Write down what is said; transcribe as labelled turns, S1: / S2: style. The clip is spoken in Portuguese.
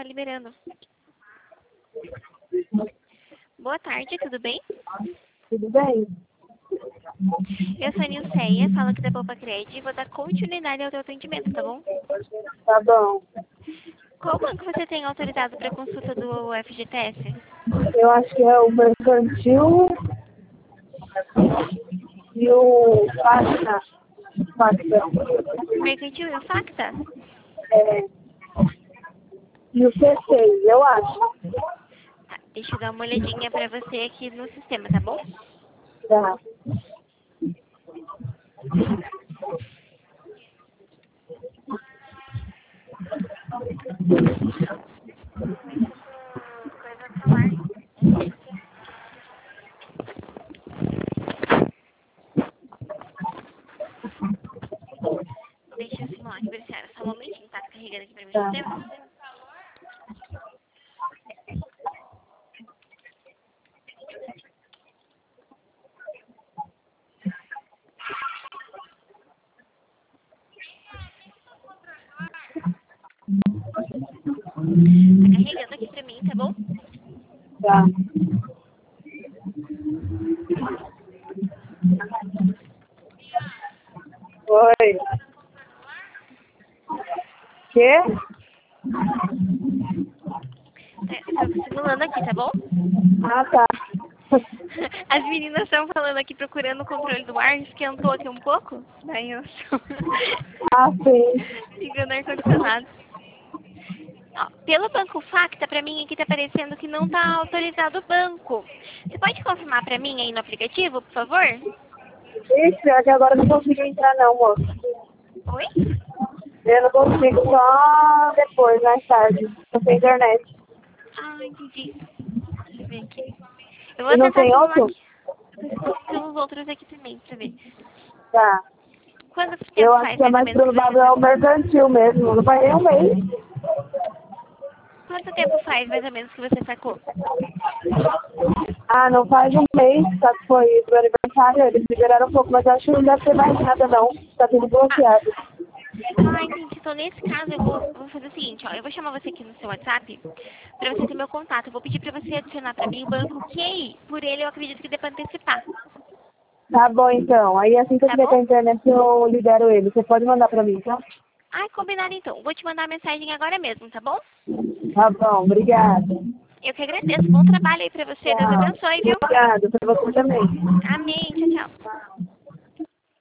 S1: liberando. Boa tarde, tudo bem?
S2: Tudo bem?
S1: Eu sou a Nilceia, falo aqui da Poupa Cred e vou dar continuidade ao teu atendimento, tá bom?
S2: Tá bom.
S1: Qual banco você tem autorizado para consulta do FGTS?
S2: Eu acho que é o Mercantil e o Facta.
S1: Mercantil e o Facta?
S2: É, e o C6, eu acho.
S1: Tá, deixa eu dar uma olhadinha para você aqui no sistema, tá bom?
S2: Tá.
S1: Deixa eu simular aqui, Berciara. Só um momentinho, tá? Carregando aqui para mim o
S2: Tá.
S1: sistema. Tá carregando aqui para mim, tá bom?
S2: Tá. Oi. Quê?
S1: Tá, tô simulando aqui, tá bom?
S2: Ah, tá.
S1: As meninas estão falando aqui, procurando o controle do ar, esquentou aqui um pouco. Daí eu estou
S2: Ah, sim.
S1: ligando o ar-condicionado. Ó, pelo Banco Facta, pra mim aqui tá aparecendo que não tá autorizado o banco. Você pode confirmar pra mim aí no aplicativo, por favor?
S2: Ixi, é que agora eu não consigo entrar não, moço.
S1: Oi?
S2: Eu não consigo, só depois, mais tarde. Não tem internet.
S1: Ah, entendi. Deixa eu ver aqui. Eu vou
S2: E não
S1: tentar
S2: tem
S1: simular
S2: outro?
S1: aqui. Eu tô simulando os outros aqui também, pra ver.
S2: Tá.
S1: Quanto
S2: Eu
S1: tempo
S2: acho
S1: faz
S2: que é
S1: mais ou
S2: mais
S1: menos que você
S2: provável é o
S1: sacou?
S2: Mercantil mesmo. Não vai nem um mês.
S1: Quanto tempo faz mais ou menos que você sacou?
S2: Ah, não faz um mês, só que foi do aniversário, eles liberaram um pouco, mas eu acho que não deve ter mais nada não. Tá tudo bloqueado.
S1: Entendi. Então, nesse caso, eu vou fazer o seguinte, ó. Eu vou chamar você aqui no seu WhatsApp pra você ter meu contato. Eu vou pedir pra você adicionar pra mim o banco QI. Por ele, eu acredito que dê pra antecipar.
S2: Tá bom então. Aí assim que eu
S1: Tá
S2: tiver com
S1: bom?
S2: a internet eu libero ele. Você pode mandar pra mim, tá?
S1: Ai, combinado então. Vou te mandar a mensagem agora mesmo, tá bom?
S2: Tá bom, obrigada.
S1: Eu que agradeço. Bom trabalho aí pra você. Deus
S2: Tchau.
S1: abençoe, viu?
S2: Obrigada, pra você também.
S1: Amém. Tchau, tchau.